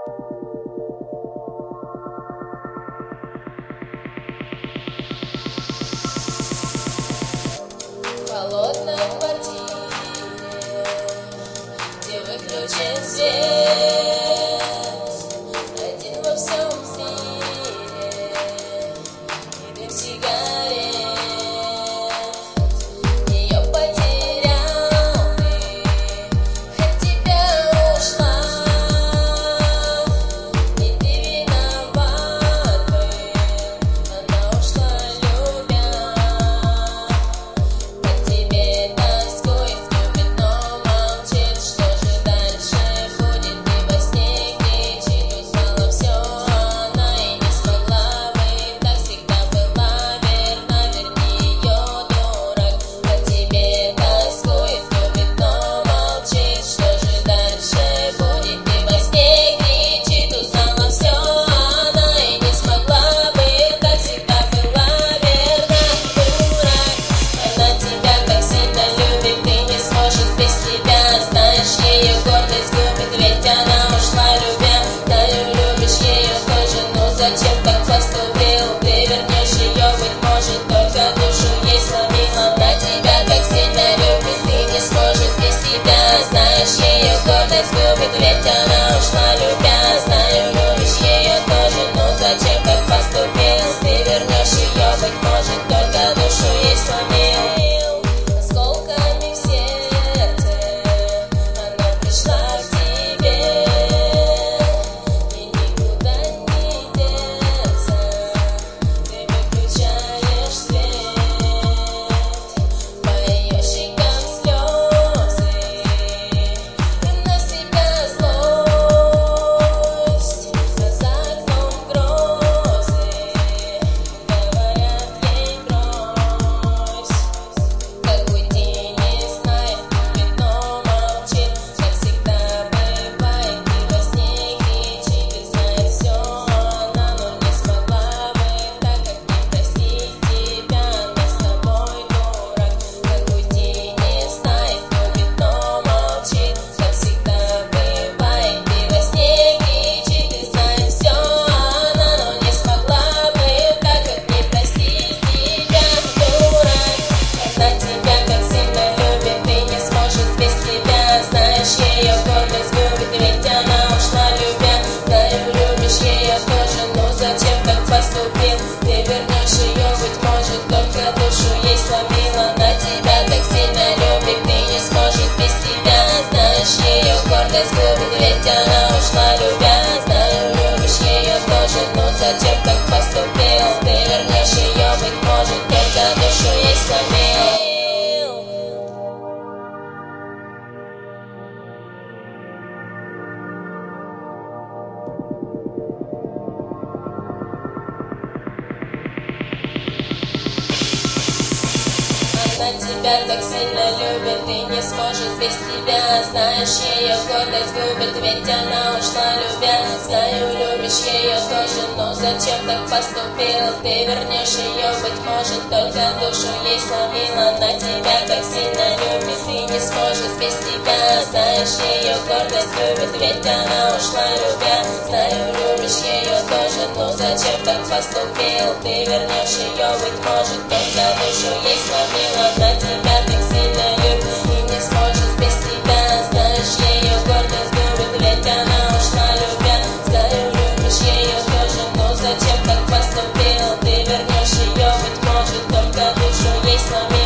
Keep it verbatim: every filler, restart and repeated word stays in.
В холодной квартире, где выключен свет, один во всем мире, и дым сигарет. Ее потерял ты, от тебя ушла, и ты виноват был, она ушла, любя. По тебе тоскует, любит, но молчит. Что же дальше будет? Ты во сне кричит, узнала все она и не смогла бы. Так всегда была верна, верни ее, дурак. По тебе тоскует, любит, но молчит. Что же дальше будет? Ты во сне кричит, узнала все она и не смогла бы. Так всегда была верна, дурак. Она тебя так сильно любит, ты не сможешь без тебя. Знаешь, ее гордость губит, ведь она ушла, любя. Знаю, любишь ее тоже, но зачем так поступил? Ты вернешь ее, быть может, только душу ей сломила. Она тебя так сильно любит, ты не сможешь без тебя. Знаешь, ее гордость губит, ведь она ушла, любя. Знаю, любишь ее тоже, но зачем так поступил? Ты вернешь ее, быть может, только душу ей сломил. Осколками в сердце она пришла к тебе, и никуда не деться. Ты выключаешь свет, по ее щекам слезы, и на себя злость, а за окном грозы говорят ей брось. Как уйти, не знает, любит, но молчит. Как всегда бывает, ты во сне кричит, и знает все она, но не смогла бы. Так как не простить тебя, она с тобой, дурак. Как уйти, не знает, любит, но молчит. Как всегда бывает, ты во сне кричит, и знает все она, но не смогла бы. Так как не простить тебя, дурак. Она тебя так сильно любит, ты не сможешь без тебя. Знаешь, ее гордость губит, ведь она ушла, любя. Знаю, любишь ее тоже, но зачем так поступил? Ты вернешь ее, быть может, только душу ей сломила. Она тебя так сильно любит, ты не сможешь без тебя. Знаешь, ее гордость губит, ведь она ушла, любя. Знаю, любишь ее тоже, но зачем так поступил? Ты вернешь ее, быть может, только душу ей сломил. Она тебя так сильно любит, ты не сможешь без тебя. Знаешь, ее гордость губит, ведь она ушла, любя. Знаю, любишь ее тоже, но зачем так поступил? Ты вернешь ее, быть может, только душу ей сломила. Она тебя так сильно любит, ты не сможешь без тебя. Знаешь, ее гордость губит, ведь она ушла, любя. Знаю, любишь ее тоже, но зачем так поступил? Ты вернешь ее, быть может, только душу ей сломила. Она тебя так сильно любит, и не сможешь без тебя. Знаешь, ее гордость губит, ведь она ушла, любя. Знаю, любишь ее тоже, но зачем так поступил? Ты вернешь ее, быть может, только душу ей сломил.